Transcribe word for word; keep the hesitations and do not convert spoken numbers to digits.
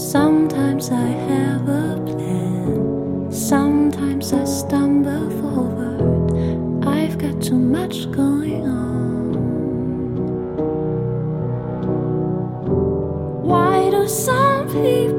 Sometimes I have a plan, sometimes I stumble forward. I've got too much going on. Why do some people